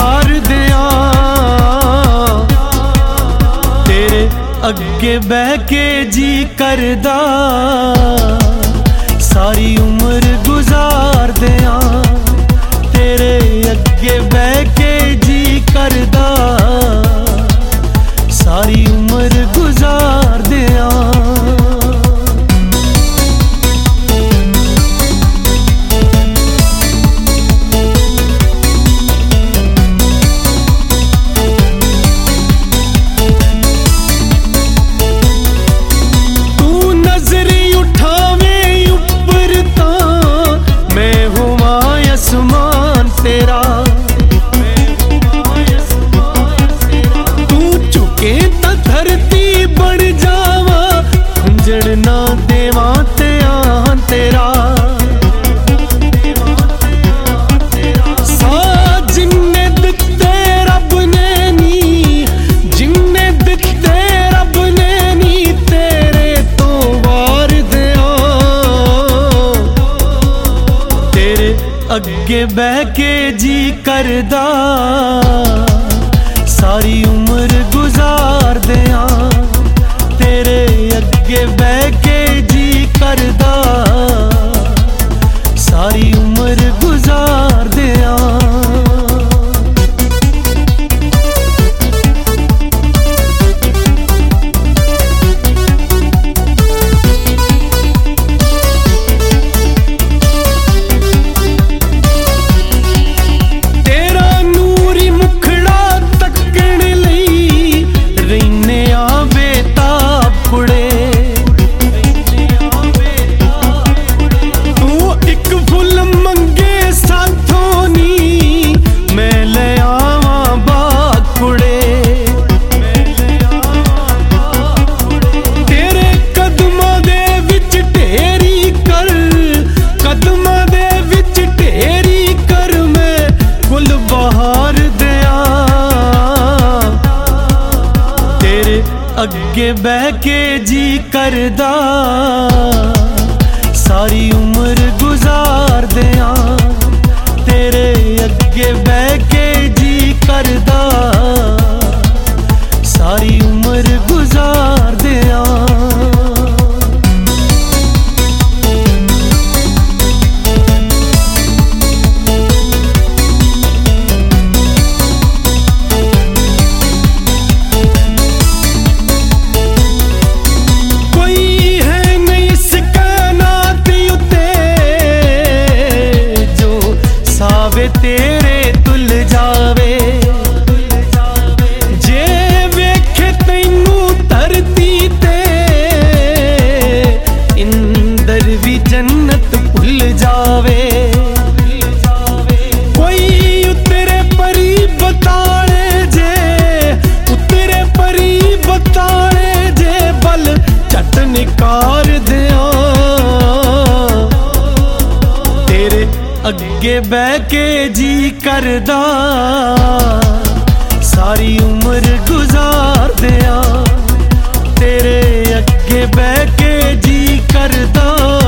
प्यार दिया, तेरे अगे बह के जी करदा सारी उम्र गुजार दिया, तेरे अगे बह के जी करदा सारी उम्र गुजार दिया। ना देवा त्यान तेरा सा जिन्ने दिते रब ने नी, जिन्ने दिते रब ने नी तेरे तो वार दिया, तेरे अगे बह के जी करदा सारी उम्र गुजार दिया, तेरे अगे बह के जी करदा सारी उम्र गुजार दिया। तेरा नूरी मुखड़ा तकण लई रहीने आवे ताब कुड़े, अगे बह के जी करदा सारी उम्र गुजार दिया, तेरे अगे बह के जी करदा सारी उम्र गुजार दिया। तेरे तुल जावे जे वेखे तैनू धरती ते इंदर भी जन्नत भुल जावे, कोई उतरे परी बताले जे, उतरे परी बताले जे बल झट निकार दिया, तेरे अगे बह के जी करदा सारी उम्र गुजार दिया, तेरे अगे बह के जी करदा